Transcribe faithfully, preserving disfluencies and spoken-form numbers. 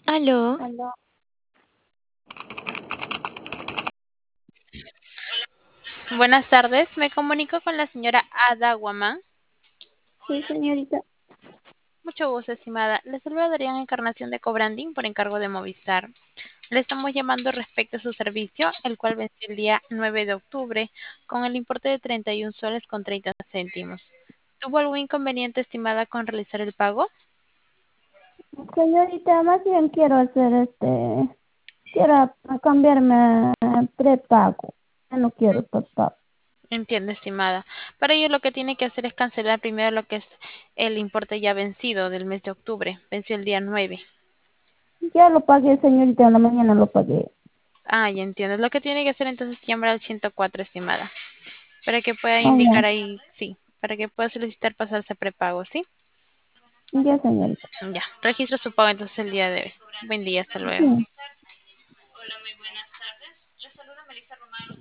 Aló, Aló. Buenas tardes, me comunico con la señora Ada Guamán. Sí, señorita. Mucho gusto, estimada. Le saluda Adrián Encarnación de Cobrandín por encargo de Movistar. Le estamos llamando respecto a su servicio, el cual venció el día nueve de octubre con el importe de treinta y un soles con treinta céntimos. ¿Tuvo algún inconveniente, estimada, con realizar el pago? Señorita, más bien quiero hacer este, quiero cambiarme a prepago. Ya no quiero prepago. Entiendo, estimada. Para ello lo que tiene que hacer es cancelar primero lo que es el importe ya vencido del mes de octubre. Venció el día nueve. Ya lo pagué, señorita, en la mañana lo pagué. Ah, ya entiendo. Lo que tiene que hacer entonces es llamar al ciento cuatro, estimada, para que pueda Ah, indicar ya, ahí, sí, para que pueda solicitar pasarse a prepago, ¿sí? ya, señorita. Ya, registro su pago entonces el día de hoy. Buen día, hasta luego. Sí.